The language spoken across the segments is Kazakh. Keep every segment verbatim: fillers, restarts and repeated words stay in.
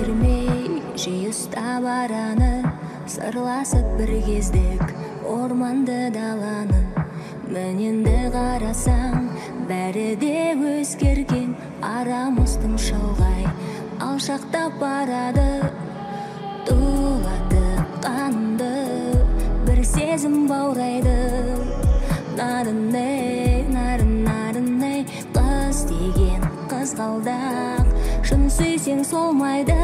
бермей жиі ұстап араны, сырласып бір кездік орманды даланы. Міненді қарасаң, бәрі де өзгерген, арамыздың шалғай алшақтап барады. Тулады қанды бір сезім баурайды. Нарынай, нарын, нарынай, қыз деген қызғалдақ, шын сүйсең солмайды.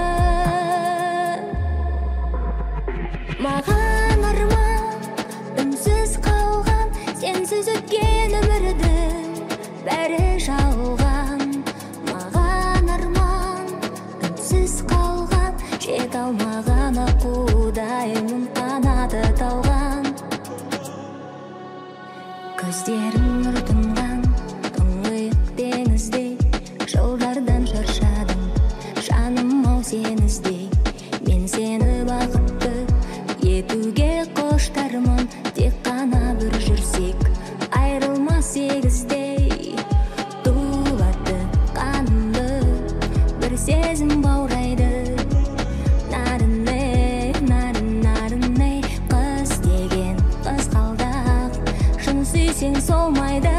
Маған арман үнсіз қалған, сенсіз өткен өмірдің бәрі жалған. Маған арман үнсіз қалған, жете алмаған аққудаймын, қанаты талған. Көздерің нұр тұнған тұңғиық теңіздей, жылдардан шаршадым жаным ау сені іздей. Мен сені бақытты етуге құштармын, тек қана бір жүрсек айрылмас егіздей. Тулады қанымды бір сезім баурайды. Нарынай, нарын, нарынай, қыз деген қызғалдақ, шын сүйсең солмайды.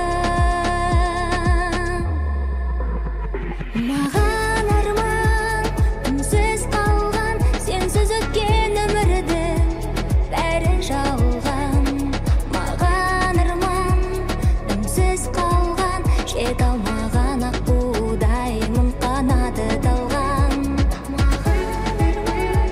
Маған арман үнсіз қалған, сенсіз өткен өмірдің бәрі жалған. Маған арман үнсіз қалған, жете алмаған аққудаймын, қанаты талған. Маған арман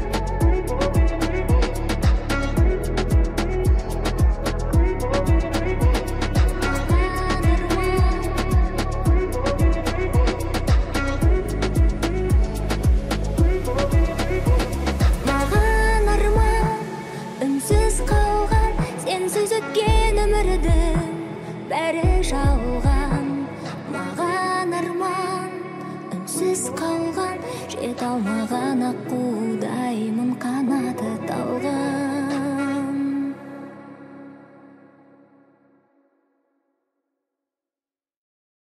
Маған арман үнсіз қалған, сенсіз өткен өмірдің бәрі жалған. Маған арман үнсіз қалған, жете алмаған аққудаймын, қанаты талған.